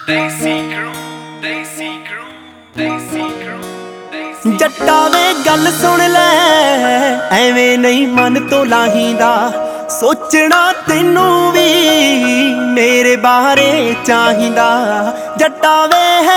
जट्टा वे गल सुन ले एवें नहीं मन तो लाहींदा, सोचना तेनू भी मेरे बारे चाहिंदा। जट्टा वे है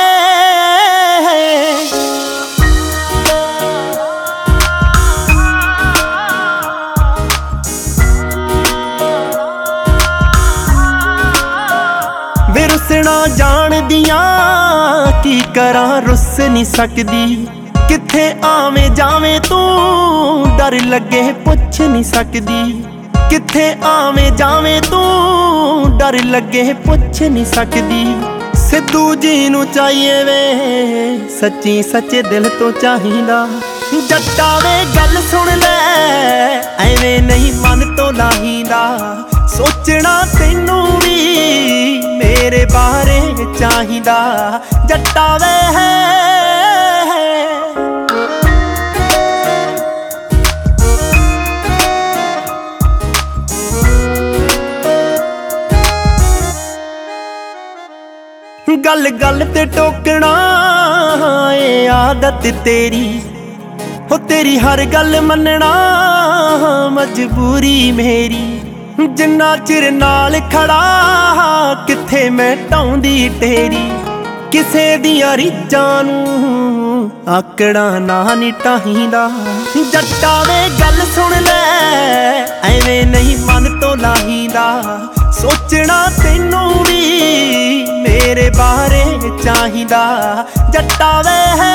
वे रुसना जान दियां की करा रुस नहीं सकदी। किथे आवे जावे तू डर लगे पुछ नहीं सकदी। किथे आवे जावे तू डर लगे पुछ नहीं सकदी। सिद्धू जी नू चाहिए वे सच्ची सच्चे दिल तो चाहिदा। जट्टा वे गल सुन ले एवें नहीं मन तो लाहींदा, सोचना तेनू भी मेरे बारे चाहिदा। जट्टा वे है गल गल ते टोकना ए आदत तेरी, हो तेरी हर गल मनना मजबूरी मेरी। जिन्ना चिर नाल खड़ा किथे मैं ढाउंदी तेरी, किसे दियां रीझां नूं आकड़ा ना नी टाहींदा। जट्टा वे गल सुन ले एवें नहीं मन तो लाहींदा, सोचना तेनू भी मेरे बारे चाहिदा। जट्टा वे है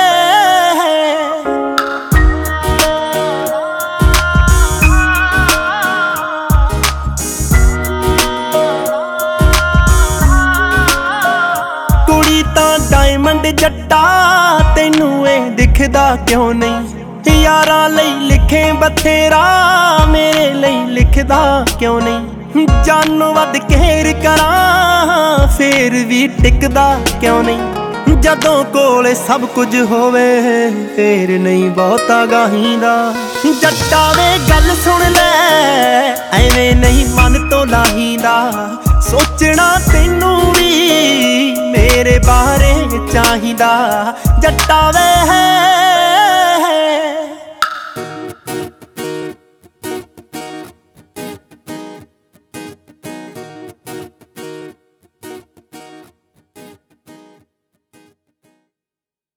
कुड़ी तां डायमंड जट्टा तेनू ए दिखदा क्यों नहीं। यारां लई लिखे बथेरा मेरे लई लिखदा क्यों नहीं। जानों वध केर करां फेर भी टिकदा क्यों नहीं। जदों कोले सब कुछ होवे फेर नहीं बहुता गाहींदा। जट्टा वे गल सुन ले एवें नहीं मन तो लाहींदा, सोचना तेनू भी मेरे बारे चाहिदा। जट्टा वे है